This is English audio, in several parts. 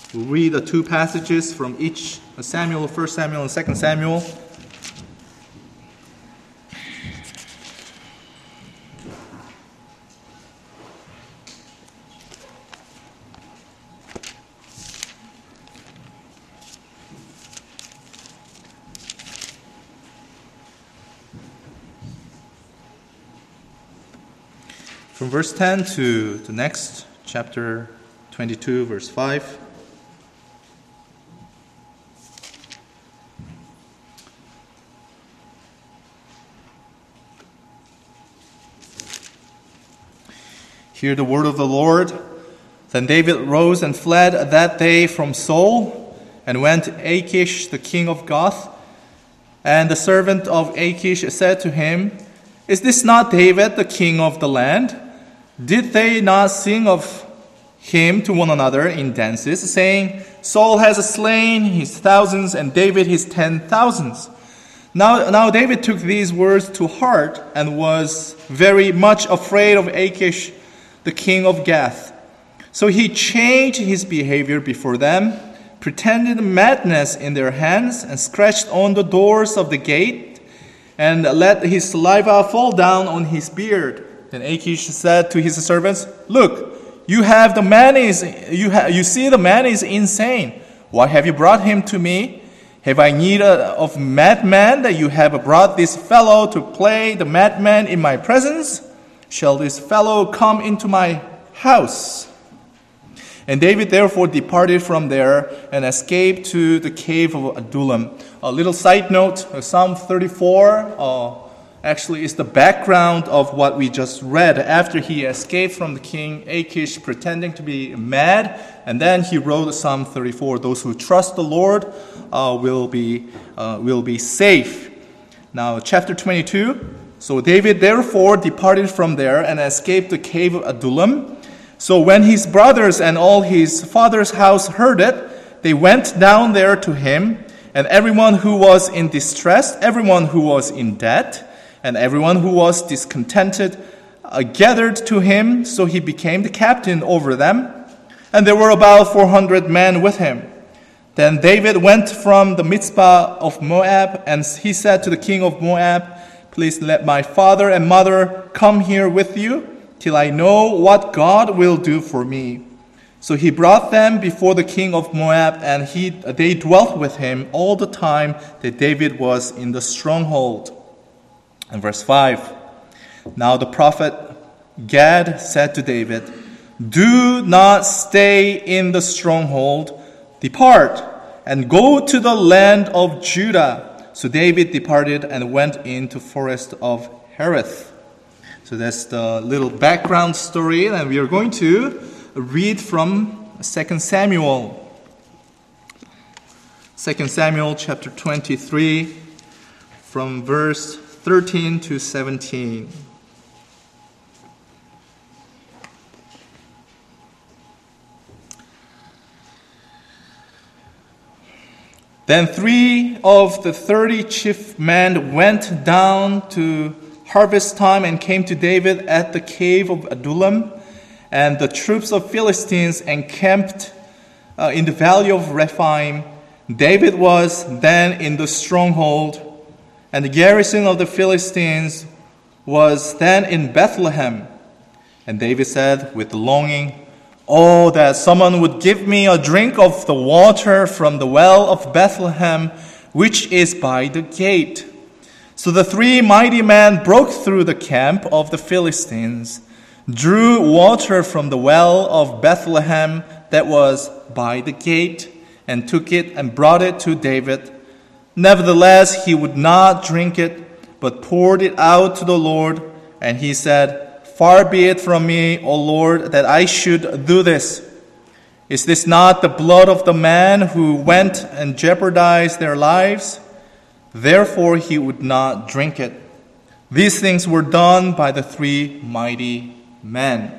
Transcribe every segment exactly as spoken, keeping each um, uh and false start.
We'll read the two passages from each Samuel, First Samuel and Second Samuel. From verse ten to the next, chapter twenty-two, verse five. Hear the word of the Lord. Then David rose and fled that day from Saul, and went to Achish, the king of Gath. And the servant of Achish said to him, "Is this not David, the king of the land? Did they not sing of him to one another in dances, saying, Saul has slain his thousands, and David his ten thousands? Now, now David took these words to heart, and was very much afraid of Achish, the king of Gath. So he changed his behavior before them, pretended madness in their hands, and scratched on the doors of the gate, and let his saliva fall down on his beard. Then Achish said to his servants, Look, you have the man is you ha, you see the man is insane. Why have you brought him to me? Have I need of madman that you have brought this fellow to play the madman in my presence? Shall this fellow come into my house?" And David therefore departed from there and escaped to the cave of Adullam. A little side note, Psalm thirty-four uh, actually is the background of what we just read. After he escaped from the king Achish pretending to be mad, and then he wrote Psalm thirty-four. Those who trust the Lord uh, will be uh, will be safe. Now, chapter twenty-two. So David therefore departed from there and escaped the cave of Adullam. So when his brothers and all his father's house heard it, they went down there to him, and everyone who was in distress, everyone who was in debt, and everyone who was discontented uh, gathered to him. So he became the captain over them, and there were about four hundred men with him. Then David went from the Mizpah of Moab, and he said to the king of Moab, "Please let my father and mother come here with you, till I know what God will do for me." So he brought them before the king of Moab, and he they dwelt with him all the time that David was in the stronghold. And verse five. Now the prophet Gad said to David, "Do not stay in the stronghold. Depart and go to the land of Judah." So David departed and went into forest of Hereth. So that's the little background story, and we are going to read from Second Samuel. Second Samuel chapter twenty-three, from verse thirteen to seventeen. Then three of the thirty chief men went down to harvest time and came to David at the cave of Adullam, and the troops of Philistines encamped uh, in the valley of Rephaim. David was then in the stronghold, and the garrison of the Philistines was then in Bethlehem. And David said with longing, "Oh, that someone would give me a drink of the water from the well of Bethlehem, which is by the gate." So the three mighty men broke through the camp of the Philistines, drew water from the well of Bethlehem that was by the gate, and took it and brought it to David. Nevertheless, he would not drink it, but poured it out to the Lord. And he said, "Far be it from me, O Lord, that I should do this. Is this not the blood of the man who went and jeopardized their lives?" Therefore he would not drink it. These things were done by the three mighty men.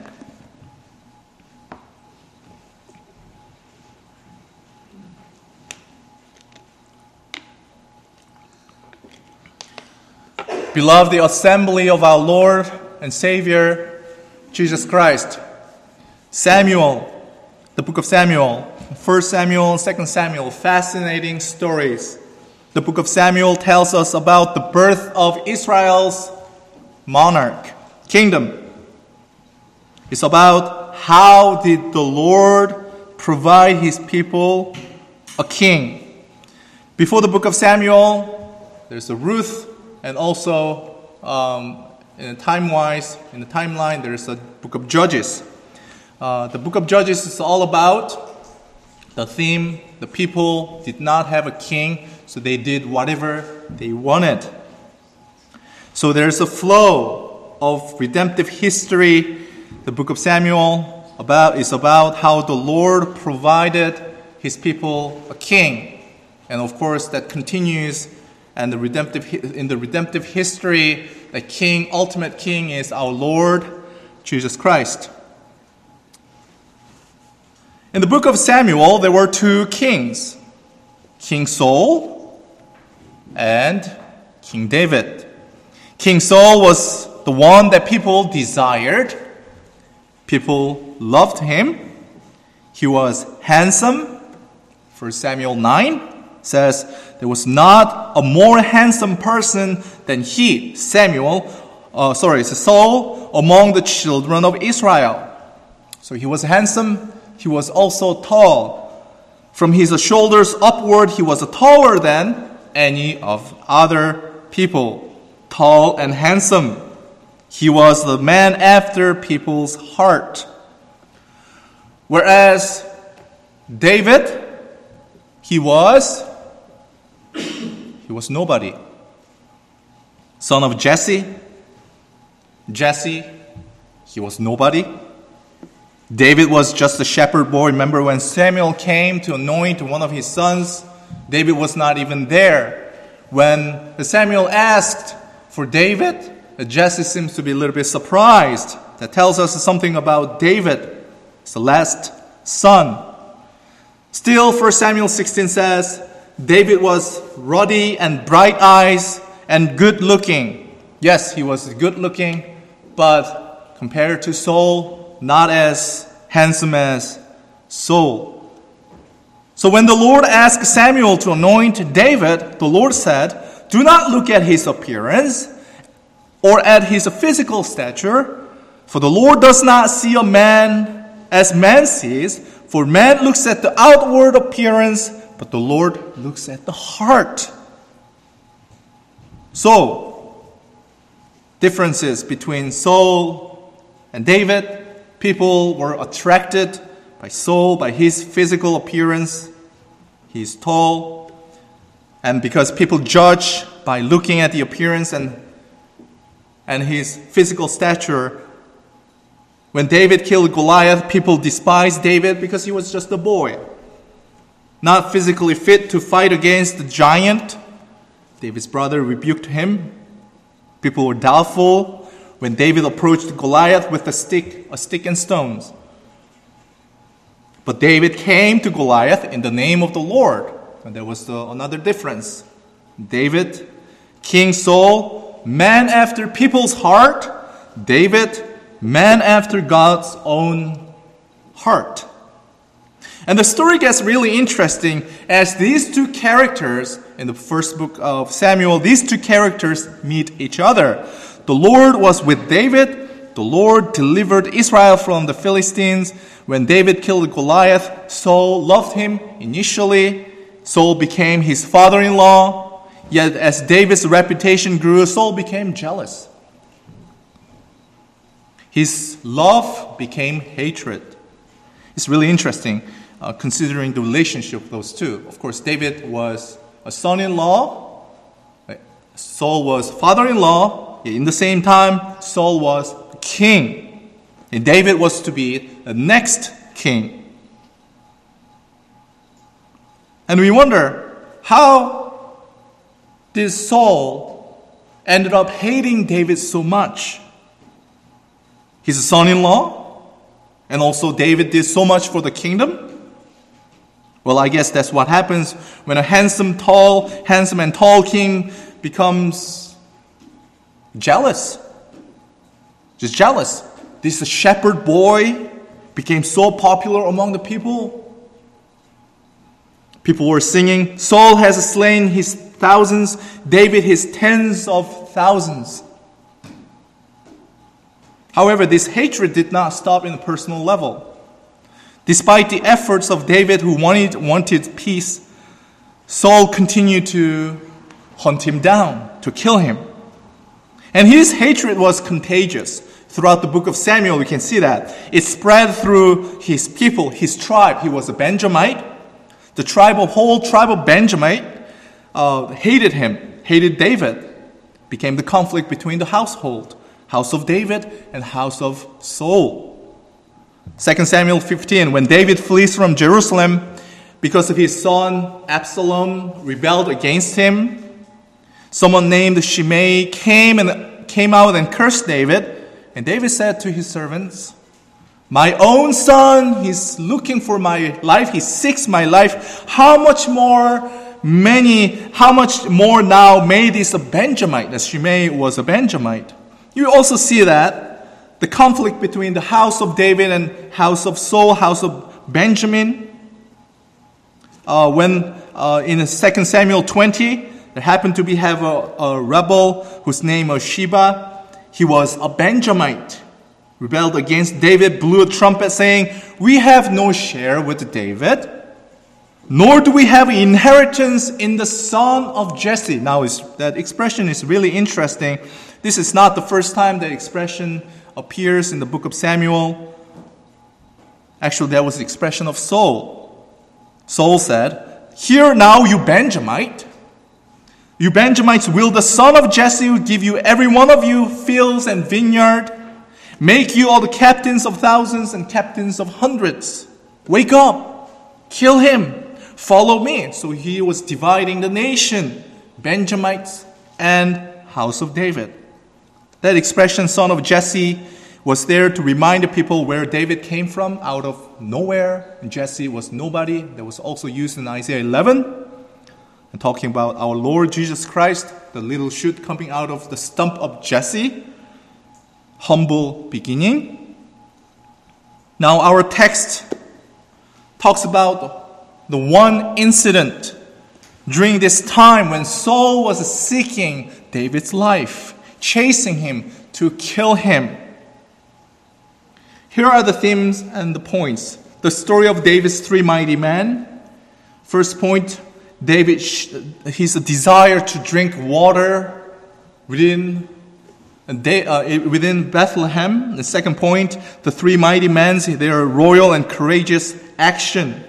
Beloved, the assembly of our Lord and Savior, Jesus Christ, Samuel, the book of Samuel, First Samuel and Second Samuel, fascinating stories. The book of Samuel tells us about the birth of Israel's monarch, kingdom. It's about how did the Lord provide his people a king. Before the book of Samuel, there's a Ruth, and also um, in time-wise, in the timeline, there's a book of Judges. Uh, the book of Judges is all about the theme, the people did not have a king, so they did whatever they wanted. So there's a flow of redemptive history. The book of Samuel about is about how the Lord provided his people a king. And of course that continues, and the redemptive in the redemptive history, the king, ultimate king is our Lord Jesus Christ. In the book of Samuel, there were two kings, King Saul and King David. King Saul was the one that people desired. People loved him. He was handsome. First Samuel nine says, there was not a more handsome person than he, Samuel, uh, sorry, Saul, among the children of Israel. So he was handsome. He was also tall. From his shoulders upward, he was taller than any of other people. Tall and handsome. He was the man after people's heart. Whereas David, he was, he was nobody. Son of Jesse. Jesse, he was nobody. David was just a shepherd boy. Remember when Samuel came to anoint one of his sons, David was not even there. When Samuel asked for David, Jesse seems to be a little bit surprised. That tells us something about David. It's the last son. Still, First Samuel sixteen says, David was ruddy and bright eyes and good looking. Yes, he was good looking, but compared to Saul, not as handsome as Saul. So when the Lord asked Samuel to anoint David, the Lord said, do not look at his appearance or at his physical stature, for the Lord does not see a man as man sees, for man looks at the outward appearance, but the Lord looks at the heart. So, differences between Saul and David. People were attracted by Saul, by his physical appearance. He's tall. And because people judge by looking at the appearance and, and his physical stature, when David killed Goliath, people despised David because he was just a boy, not physically fit to fight against the giant. David's brother rebuked him. People were doubtful when David approached Goliath with a stick, a stick and stones. But David came to Goliath in the name of the Lord. And there was uh, another difference. David, King Saul, man after people's heart. David, man after God's own heart. And the story gets really interesting as these two characters in the first book of Samuel, these two characters meet each other. The Lord was with David. The Lord delivered Israel from the Philistines. When David killed Goliath, Saul loved him initially. Saul became his father-in-law. Yet as David's reputation grew, Saul became jealous. His love became hatred. It's really interesting uh, considering the relationship of those two. Of course, David was a son-in-law. Saul was father-in-law. In the same time, Saul was king. And David was to be the next king. And we wonder, how did Saul ended up hating David so much? He's a son-in-law, and also David did so much for the kingdom. Well, I guess that's what happens when a handsome, tall, handsome and tall king becomes jealous. Just jealous. This shepherd boy became so popular among the people. People were singing, Saul has slain his thousands, David his tens of thousands. However, this hatred did not stop in the personal level. Despite the efforts of David, who wanted, wanted peace, Saul continued to hunt him down, to kill him. And his hatred was contagious. Throughout the book of Samuel, we can see that. It spread through his people, his tribe. He was a Benjamite. The tribe of whole tribe of Benjamite uh, hated him, hated David. Became the conflict between the household, house of David and house of Saul. Second Samuel fifteen, when David flees from Jerusalem because of his son Absalom rebelled against him, someone named Shimei came and came out and cursed David. And David said to his servants, my own son, he's looking for my life. He seeks my life. How much more many, how much more now may this a Benjamite, as Shimei was a Benjamite. You also see that the conflict between the house of David and house of Saul, house of Benjamin. Uh, when uh, in Second Samuel twenty, there happened to be have a, a rebel whose name was Sheba. He was a Benjamite, rebelled against David, blew a trumpet saying, we have no share with David, nor do we have inheritance in the son of Jesse. Now, that expression is really interesting. This is not the first time that expression appears in the book of Samuel. Actually, that was the expression of Saul. Saul said, hear now, you Benjamite. You Benjamites, will the son of Jesse give you every one of you fields and vineyard, make you all the captains of thousands and captains of hundreds. Wake up, kill him, follow me. So he was dividing the nation, Benjamites and house of David. That expression, son of Jesse, was there to remind the people where David came from, out of nowhere. And Jesse was nobody. That was also used in Isaiah eleven. And talking about our Lord Jesus Christ, the little shoot coming out of the stump of Jesse. Humble beginning. Now our text talks about the one incident during this time when Saul was seeking David's life, chasing him to kill him. Here are the themes and the points. The story of David's three mighty men. First point, David, his desire to drink water within, uh, within Bethlehem. The second point, the three mighty men, their royal and courageous action.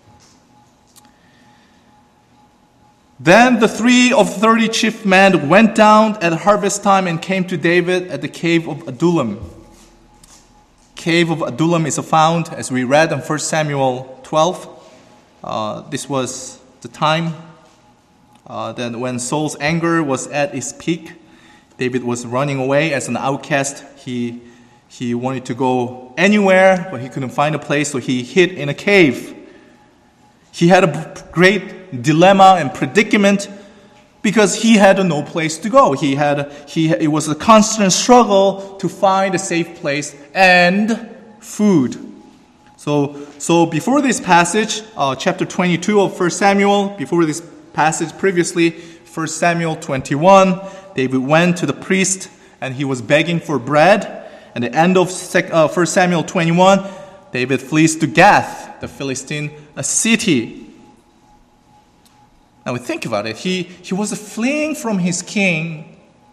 Then the three of thirty chief men went down at harvest time and came to David at the cave of Adullam. Cave of Adullam is found, as we read in First Samuel twelve. Uh, this was the time uh, that when Saul's anger was at its peak. David was running away as an outcast. He, he wanted to go anywhere, but he couldn't find a place, so he hid in a cave. He had a great dilemma and predicament because he had no place to go. He had he it was a constant struggle to find a safe place and food. So so before this passage, uh, chapter twenty-two of First Samuel, before this passage previously, First Samuel twenty-one, David went to the priest and he was begging for bread. At the end of uh, First Samuel twenty-one, David flees to Gath, the Philistine city. Now we think about it. He, he was fleeing from his king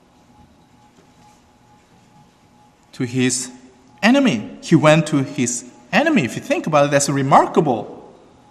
to his enemy. He went to his enemy. If you think about it, that's remarkable.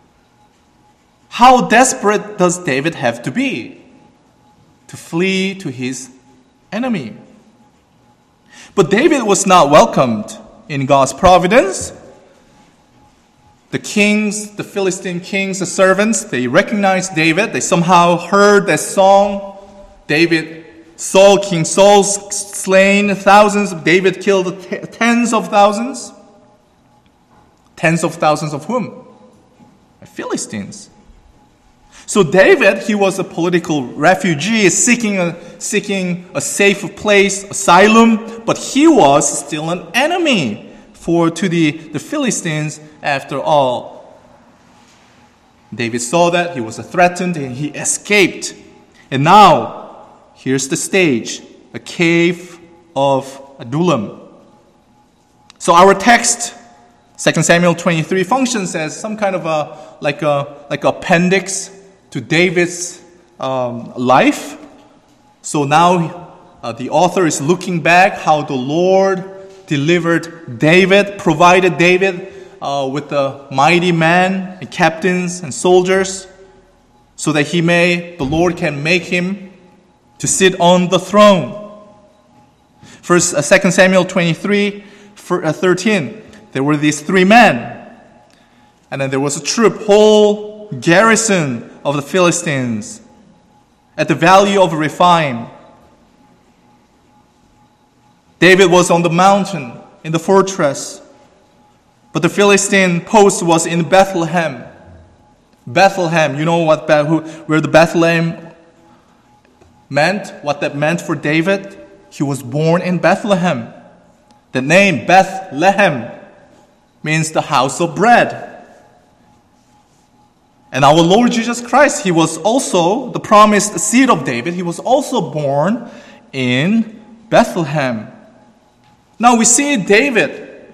How desperate does David have to be to flee to his enemy? But David was not welcomed in God's providence. The kings, the Philistine kings, the servants, they recognized David. They somehow heard that song. David, Saul, King Saul slain thousands. David killed t- tens of thousands. Tens of thousands of whom? The Philistines. So David, he was a political refugee, seeking a, seeking a safe place, asylum, but he was still an enemy for to the, the Philistines after all. David saw that, he was threatened, and he escaped. And now, here's the stage, a cave of Adullam. So our text, Second Samuel twenty-three, functions as some kind of a like a like appendix to David's um, life. So now uh, the author is looking back how the Lord delivered David, provided David uh, with the mighty men and captains and soldiers, so that he may the Lord can make him to sit on the throne. First, uh, Second Samuel twenty-three, thirteen. There were these three men, and then there was a troop, whole garrison of the Philistines at the valley of Rephaim. David was on the mountain in the fortress, but the Philistine post was in Bethlehem. Bethlehem, you know what who, where the Bethlehem meant? What that meant for David? He was born in Bethlehem. The name Bethlehem means the house of bread. And our Lord Jesus Christ, he was also the promised seed of David. He was also born in Bethlehem. Now we see David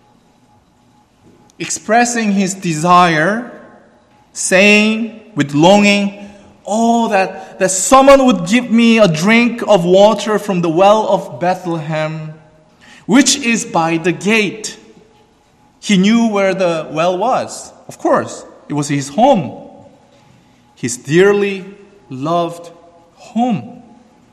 expressing his desire, saying with longing, oh, that, that someone would give me a drink of water from the well of Bethlehem, which is by the gate. He knew where the well was. Of course, it was his home. His dearly loved home.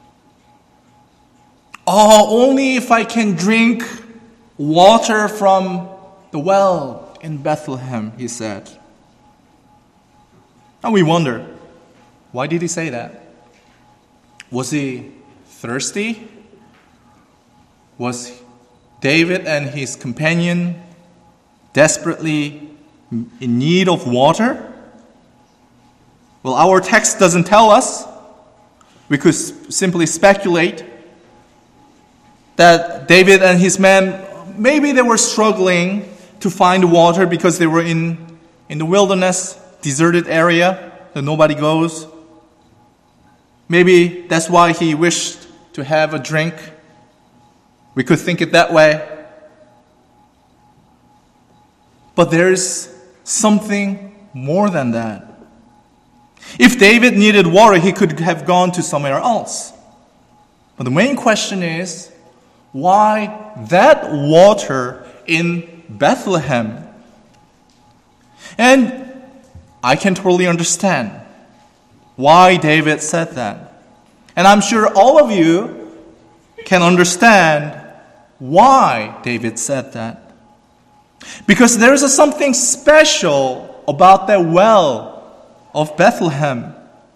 Oh, only if I can drink water from the well in Bethlehem, he said. And we wonder, why did he say that? Was he thirsty? Was David and his companion desperately in need of water? Well, our text doesn't tell us. We could simply speculate that David and his men, maybe they were struggling to find water because they were in, in the wilderness, deserted area that nobody goes. Maybe that's why he wished to have a drink. We could think it that way. But there's something more than that. If David needed water, he could have gone to somewhere else. But the main question is, why that water in Bethlehem? And I can totally understand why David said that. And I'm sure all of you can understand why David said that. Because there is something special about that well of Bethlehem.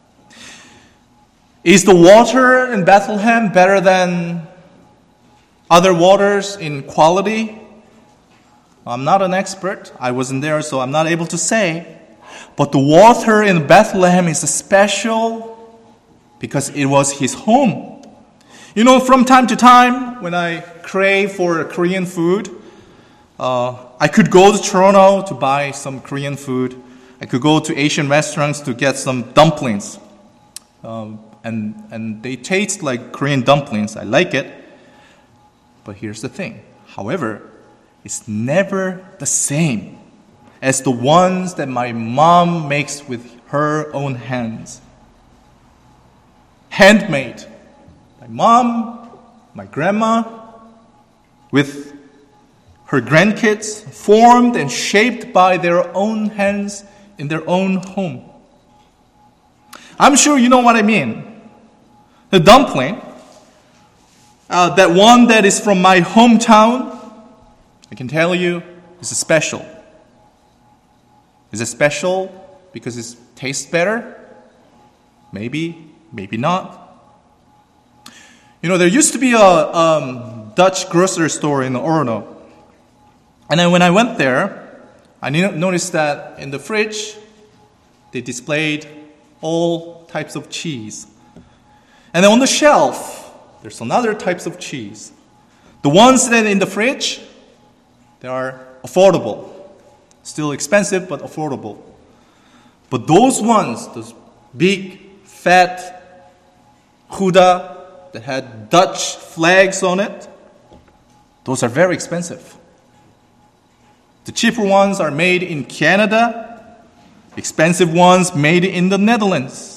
Is the water in Bethlehem better than other waters in quality? I'm not an expert. I wasn't there, so I'm not able to say. But the water in Bethlehem is special because it was his home. You know, from time to time, when I crave for Korean food, uh, I could go to Toronto to buy some Korean food. I could go to Asian restaurants to get some dumplings. Um, and, and they taste like Korean dumplings. I like it. But here's the thing. However, it's never the same as the ones that my mom makes with her own hands. Handmade. My mom, my grandma, with her grandkids, formed and shaped by their own hands in their own home. I'm sure you know what I mean. The dumpling, uh, that one that is from my hometown, I can tell you, is special. Is it special because it tastes better? Maybe, maybe not. You know, there used to be a um, Dutch grocery store in Orono. And then when I went there, I noticed that in the fridge, they displayed all types of cheese. And then on the shelf, there's another types of cheese. The ones that in the fridge, they are affordable. Still expensive, but affordable. But those ones, those big, fat Gouda that had Dutch flags on it, those are very expensive. The cheaper ones are made in Canada, expensive ones made in the Netherlands.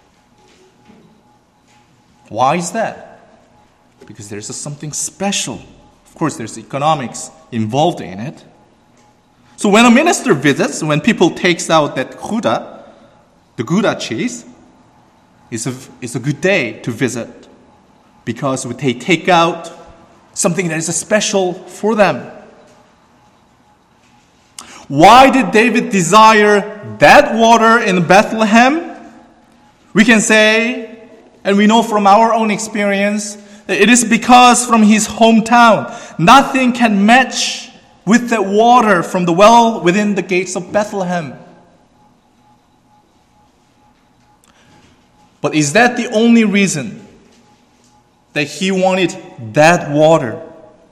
Why is that? Because there's something special. Of course, there's economics involved in it. So when a minister visits, when people takes out that Gouda, the Gouda cheese, it's a, it's a good day to visit because they take out something that is special for them. Why did David desire that water in Bethlehem? We can say, and we know from our own experience, that it is because from his hometown, nothing can match with that water from the well within the gates of Bethlehem. But is that the only reason that he wanted that water?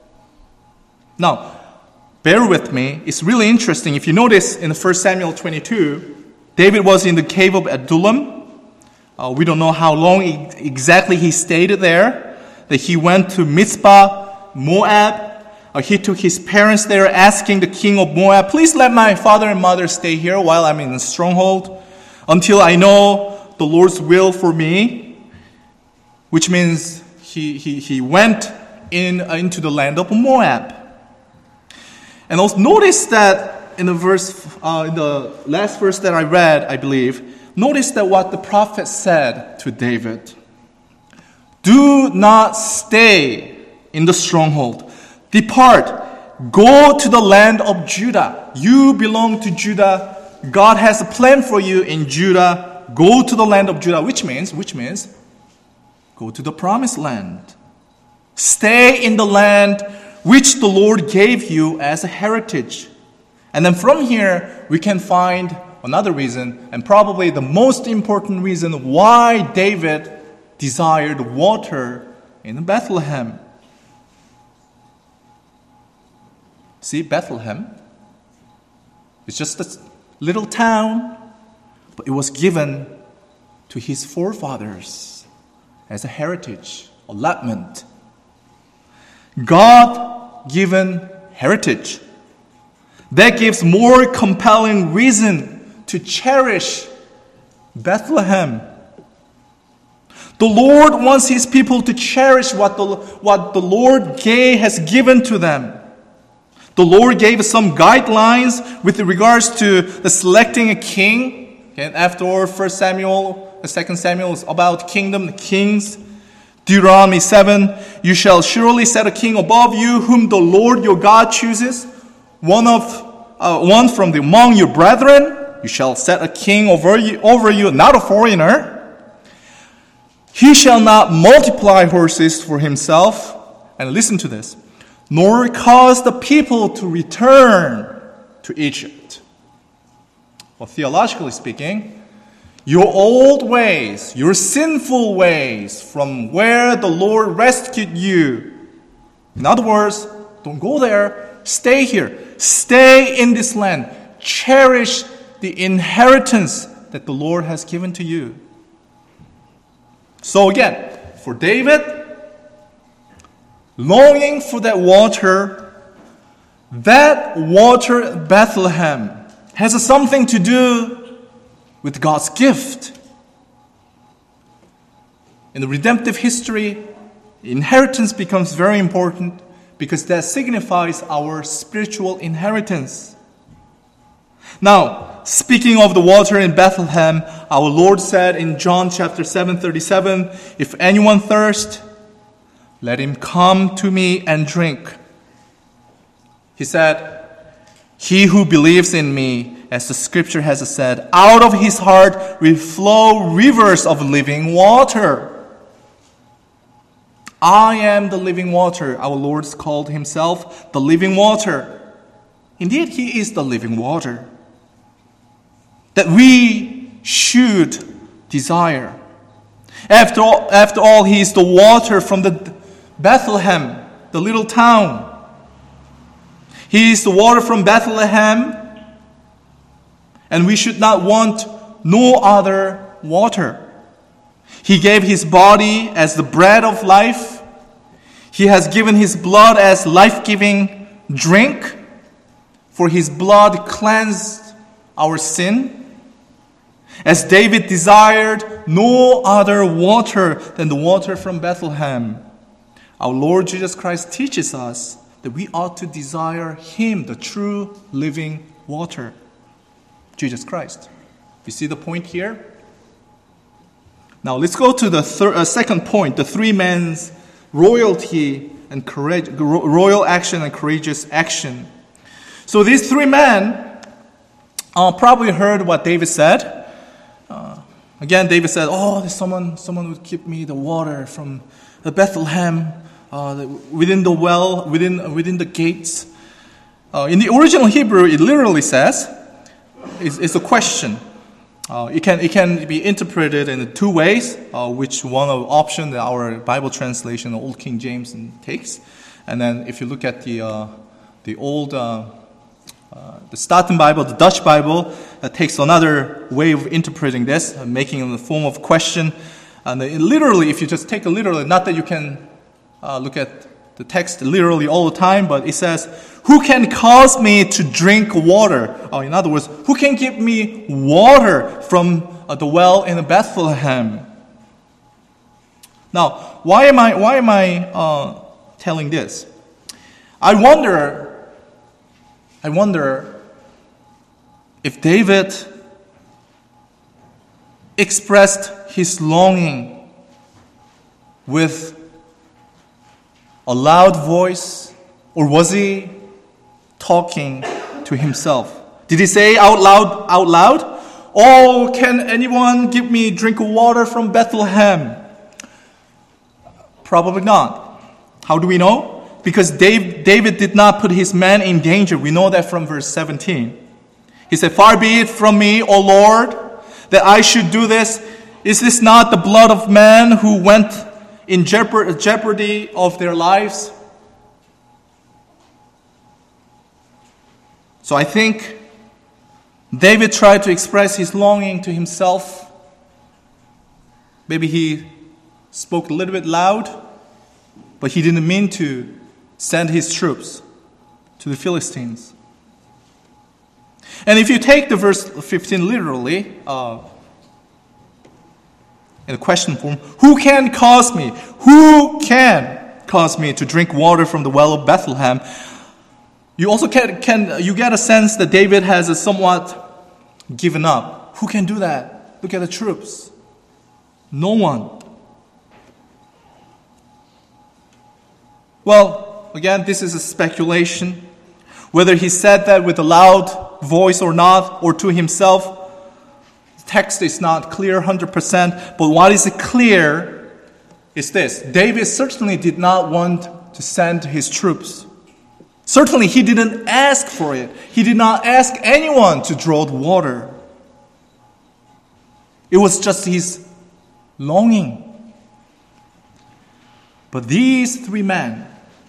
Now, bear with me. It's really interesting. If you notice in First Samuel twenty-two, David was in the cave of Adullam. Uh, we don't know how long e- exactly he stayed there. That he went to Mizpah, Moab. Uh, he took his parents there, asking the king of Moab, please let my father and mother stay here while I'm in the stronghold until I know the Lord's will for me. Which means he, he, he went in uh, into the land of Moab. And also notice that in the verse, uh, in the last verse that I read, I believe, notice that what the prophet said to David. Do not stay in the stronghold. Depart, go to the land of Judah. You belong to Judah. God has a plan for you in Judah. Go to the land of Judah, which means, which means, go to the promised land. Stay in the land which the Lord gave you as a heritage. And then from here, we can find another reason, and probably the most important reason why David desired water in Bethlehem. See, Bethlehem, it's just a little town, but it was given to his forefathers as a heritage, allotment. God-given heritage. That gives more compelling reason to cherish Bethlehem. The Lord wants his people to cherish what the, what the Lord gave, has given to them. The Lord gave some guidelines with regards to the selecting a king. Okay, after all, First Samuel, Second Samuel is about kingdom, the kings. Deuteronomy seven, you shall surely set a king above you, whom the Lord your God chooses. One of uh, one from the, among your brethren, you shall set a king over you, over you, not a foreigner. He shall not multiply horses for himself. And listen to this. Nor cause the people to return to Egypt. Well, theologically speaking, your old ways, your sinful ways from where the Lord rescued you. In other words, don't go there. Stay here. Stay in this land. Cherish the inheritance that the Lord has given to you. So again, for David, longing for that water, that water, Bethlehem, has something to do with God's gift. In the redemptive history, inheritance becomes very important because that signifies our spiritual inheritance. Now, speaking of the water in Bethlehem, our Lord said in John chapter seven thirty-seven, if anyone thirsts, let him come to me and drink. He said, he who believes in me, as the scripture has said, out of his heart will flow rivers of living water. I am the living water. Our Lord called himself the living water. Indeed, he is the living water that we should desire. After all, after all, he is the water from the Bethlehem, the little town. He is the water from Bethlehem, and we should not want no other water. He gave his body as the bread of life. He has given his blood as life-giving drink, for his blood cleansed our sin. As David desired no other water than the water from Bethlehem, our Lord Jesus Christ teaches us that we ought to desire him, the true living water, Jesus Christ. You see the point here? Now let's go to the third, uh, second point, the three men's royalty and courage, royal action and courageous action. So these three men uh, probably heard what David said. Uh, again, David said, "Oh, there's someone, someone would give me the water from the Bethlehem, uh, the, within the well, within within the gates." Uh, in the original Hebrew, it literally says, "It's, it's a question." Uh, it can it can be interpreted in two ways, uh, which one of option that our Bible translation, the Old King James, takes, and then if you look at the uh, the old uh, uh, the Staten Bible, the Dutch Bible, that takes another way of interpreting this, uh, making it in the form of question. And it literally, if you just take it literally, not that you can uh, look at the text literally all the time, but it says, "Who can cause me to drink water?" Or in other words, who can give me water from uh, the well in Bethlehem? Now, why am I why am I uh, telling this? I wonder. I wonder if David expressed his longing with a loud voice, or was he talking to himself? Did he say out loud, out loud, "Oh, can anyone give me a drink of water from Bethlehem?" Probably not. How do we know? Because Dave, David did not put his men in danger. We know that from verse seventeen. He said, "Far be it from me, O Lord, that I should do this. Is this not the blood of men who went in jeopardy of their lives?" So I think David tried to express his longing to himself. Maybe he spoke a little bit loud, but he didn't mean to send his troops to the Philistines. And if you take the verse fifteen literally, uh, in a question form, "Who can cause me? Who can cause me to drink water from the well of Bethlehem?" You also can, can you get a sense that David has a somewhat given up. Who can do that? Look at the troops. No one. Well, again, this is a speculation. Whether he said that with a loud voice or not, or to himself, the text is not clear one hundred percent. But what is clear is this. David certainly did not want to send his troops. Certainly he didn't ask for it. He did not ask anyone to draw the water. It was just his longing. But these three men,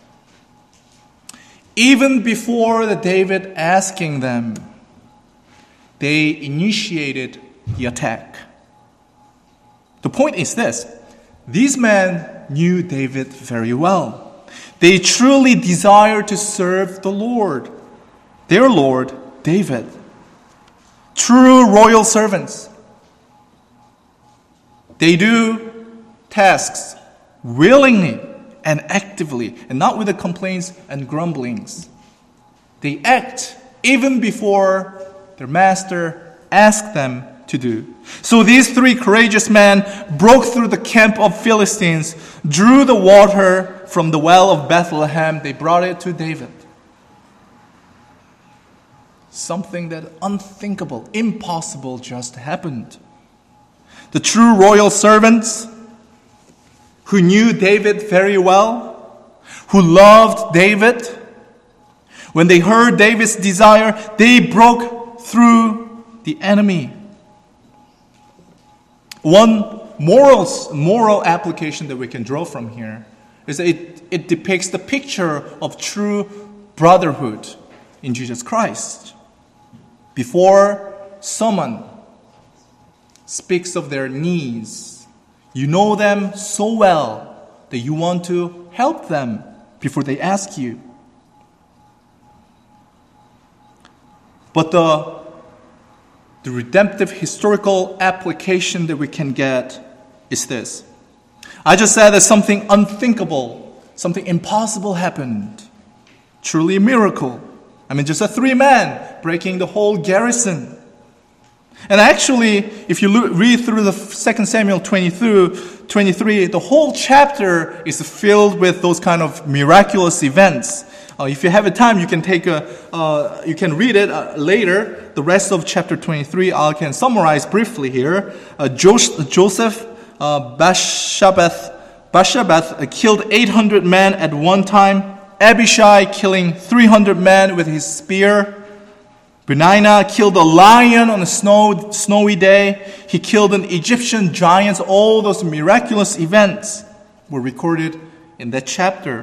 even before the David asking them, they initiated the attack. The point is this. These men knew David very well. They truly desired to serve the Lord, their Lord, David. True royal servants. They do tasks willingly and actively, and not with the complaints and grumblings. They act even before their master asked them to do. So these three courageous men broke through the camp of Philistines, drew the water from the well of Bethlehem. They brought it to David. Something that unthinkable, impossible just happened. The true royal servants who knew David very well, who loved David, when they heard David's desire, they broke through the enemy. One moral, moral application that we can draw from here is that it, it depicts the picture of true brotherhood in Jesus Christ. Before someone speaks of their needs. You know them so well that you want to help them before they ask you. But the, the redemptive historical application that we can get is this. I just said that something unthinkable, something impossible happened. Truly a miracle. I mean, just a three men breaking the whole garrison. And actually, if you look, read through the Second Samuel twenty-three, the whole chapter is filled with those kind of miraculous events. Uh, if you have a time, you can take a, uh, you can read it uh, later. The rest of chapter twenty-three, I can summarize briefly here. Uh, Joseph, uh, Bashabath, Bashabath uh, killed eight hundred men at one time. Abishai killing three hundred men with his spear. Benaiah killed a lion on a snow, snowy day. He killed an Egyptian giant. All those miraculous events were recorded in that chapter.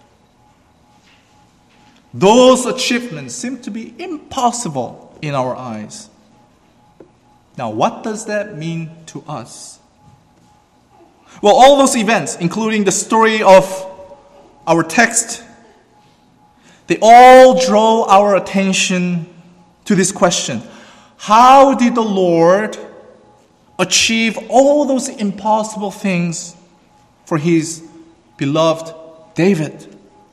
Those achievements seem to be impossible in our eyes. Now, what does that mean to us? Well, all those events, including the story of our text, they all draw our attention to this question. How did the Lord achieve all those impossible things for his beloved David?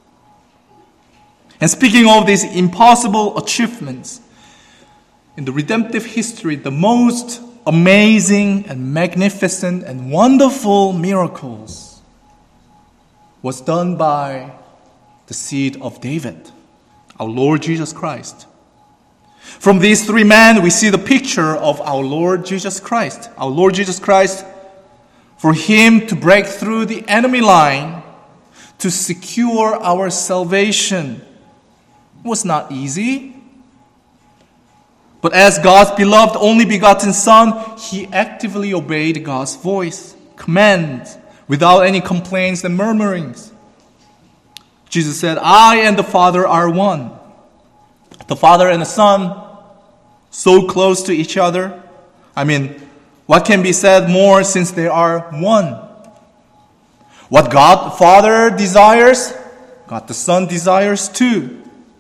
And speaking of these impossible achievements, in the redemptive history, the most amazing and magnificent and wonderful miracles was done by the seed of David, our Lord Jesus Christ. From these three men, we see the picture of our Lord Jesus Christ. Our Lord Jesus Christ, for him to break through the enemy line, to secure our salvation, was not easy. But as God's beloved only begotten Son, he actively obeyed God's voice, command, without any complaints and murmurings. Jesus said, I and the Father are one. The Father and the Son, so close to each other. I mean, what can be said more since they are one? What God the Father desires, God the Son desires too.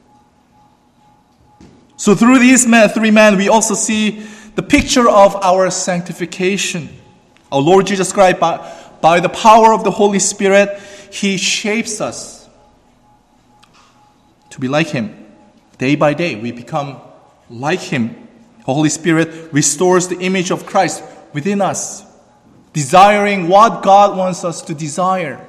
So through these men, three men, we also see the picture of our sanctification. Our Lord Jesus Christ, by, by the power of the Holy Spirit, he shapes us to be like him. Day by day, we become like him. The Holy Spirit restores the image of Christ within us, desiring what God wants us to desire.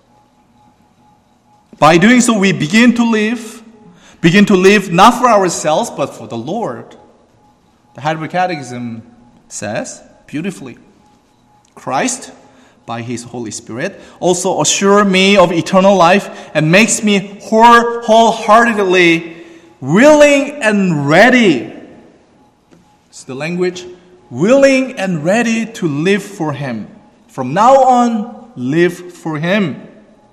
By doing so, we begin to live, begin to live not for ourselves, but for the Lord. The Heidelberg Catechism says beautifully, Christ, by his Holy Spirit, also assures me of eternal life and makes me wholeheartedly willing and ready. It's the language, willing and ready to live for him. From now on, live for him.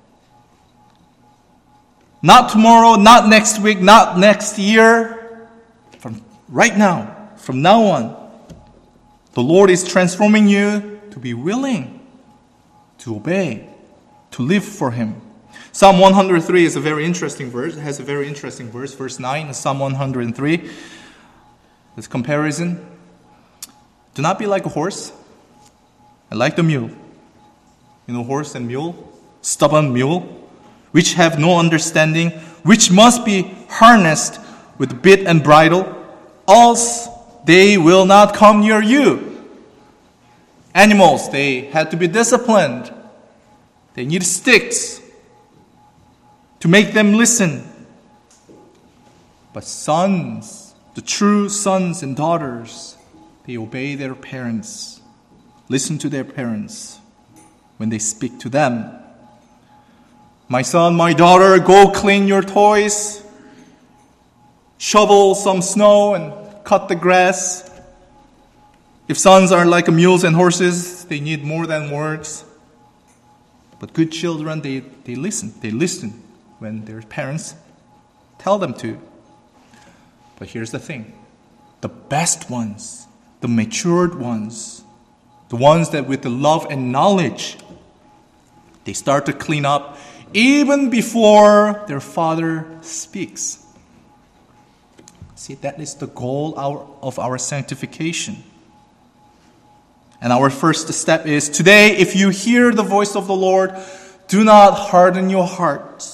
Not tomorrow, not next week, not next year. From right now, from now on, the Lord is transforming you to be willing to obey, to live for him. Psalm one hundred three is a very interesting verse. It has a very interesting verse. Verse nine, Psalm one hundred three. This comparison. Do not be like a horse and like the mule. You know, horse and mule, stubborn mule, which have no understanding, which must be harnessed with bit and bridle, else they will not come near you. Animals, they had to be disciplined. They need sticks to make them listen. But sons, the true sons and daughters, they obey their parents, listen to their parents when they speak to them. My son, my daughter, go clean your toys, shovel some snow and cut the grass. If sons are like mules and horses, they need more than words. But good children, they, they listen. They listen when their parents tell them to. But here's the thing. The best ones, the matured ones, the ones that with the love and knowledge, they start to clean up even before their Father speaks. See, that is the goal of our sanctification. And our first step is, today, if you hear the voice of the Lord, do not harden your hearts.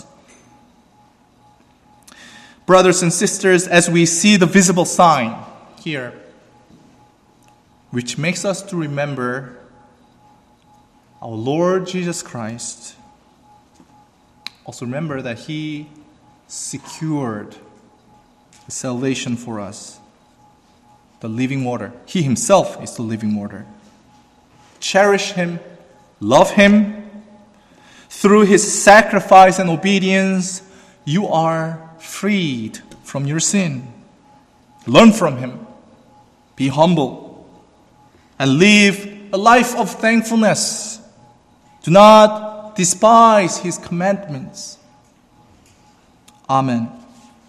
Brothers and sisters, as we see the visible sign here, which makes us to remember our Lord Jesus Christ, also remember that He secured the salvation for us, the living water. He Himself is the living water. Cherish Him, love Him. Through His sacrifice and obedience, you are freed from your sin. Learn from Him. Be humble. And live a life of thankfulness. Do not despise His commandments. Amen.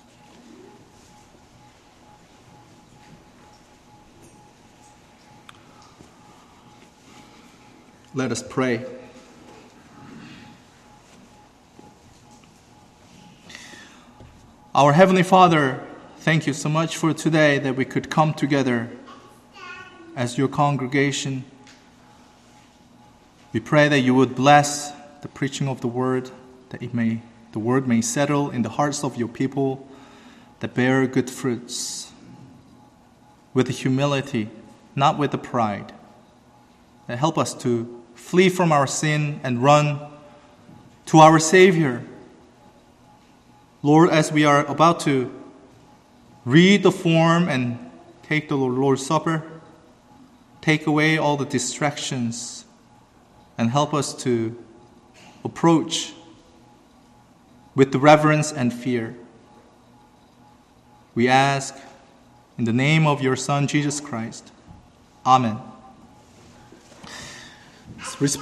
Let us pray. Our Heavenly Father, thank you so much for today that we could come together as your congregation. We pray that you would bless the preaching of the word, that it may, the word may settle in the hearts of your people, that bear good fruits, with humility, not with the pride. That help us to flee from our sin and run to our Savior. Lord, as we are about to read the form and take the Lord's Supper, take away all the distractions and help us to approach with the reverence and fear. We ask in the name of your Son, Jesus Christ. Amen.